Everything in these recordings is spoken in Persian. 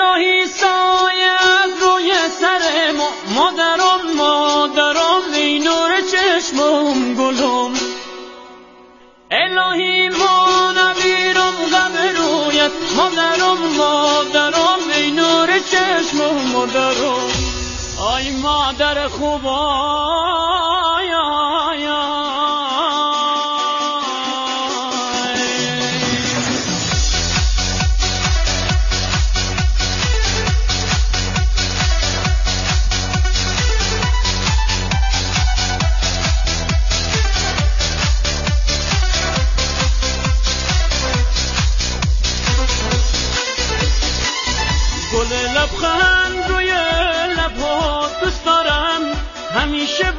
الهی سایه از روی سر مادرم مادرم ای نور چشمم گلم الهی مانویرم غم رویت مادرم مادرم ای نور چشمم مادرم آی مادر خوبا گل لبخند روی لبات دوست دارم همیشه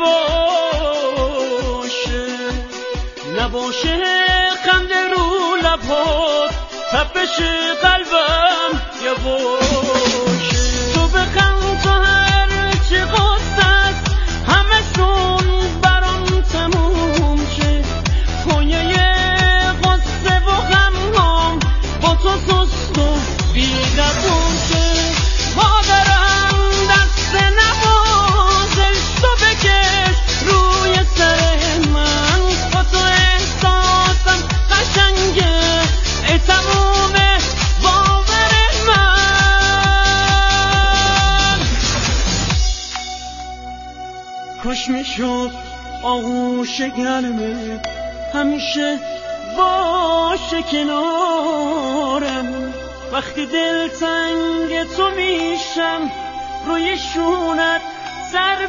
باشه نباشه خنده رو لبات تپش قلبم یواشه تو بخند تو هر چه غصه است همشون برام تموم شه خونیه غصه و غم هم با تو سست و بی‌دبون شه مادرم دست نوازش تو بکش روی سر من با تو احساسم قشنگه ای تموم باور من کاش میشد آغوش گرمه همیشه باشه کنارم وقتی دلتنگ تو میشم روی شونت سر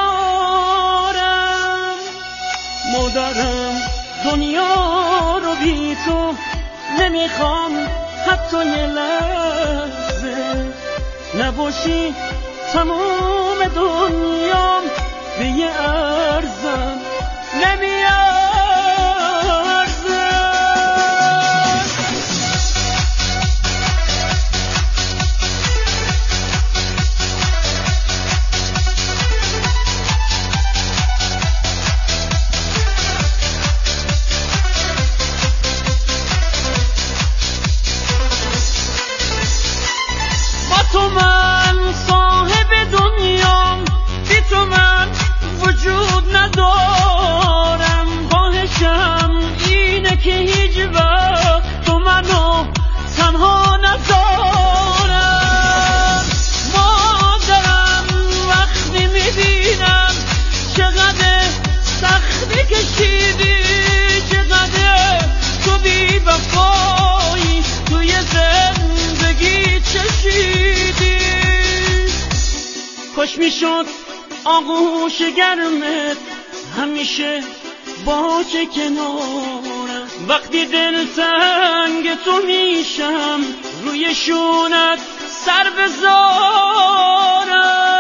بذارم مادرم دنیا رو بی تو نمیخوام حتی یه لحظه نباشی تموم دنیام به یه ارزم نمیارزه تو من صاحب دنیام بی تو من وجود ندارم خواهشم اینه که هیچ وقت تو منو تنها نذارم مادرم وقتی میبینم چقدر سختی کشیدی چقدر تو بی وفایی توی زندگی چشیدی کاش میشد آغوش گرمت همیشه باشه کنارم وقتی دلتنگ تو میشم روی شونت سر بذارم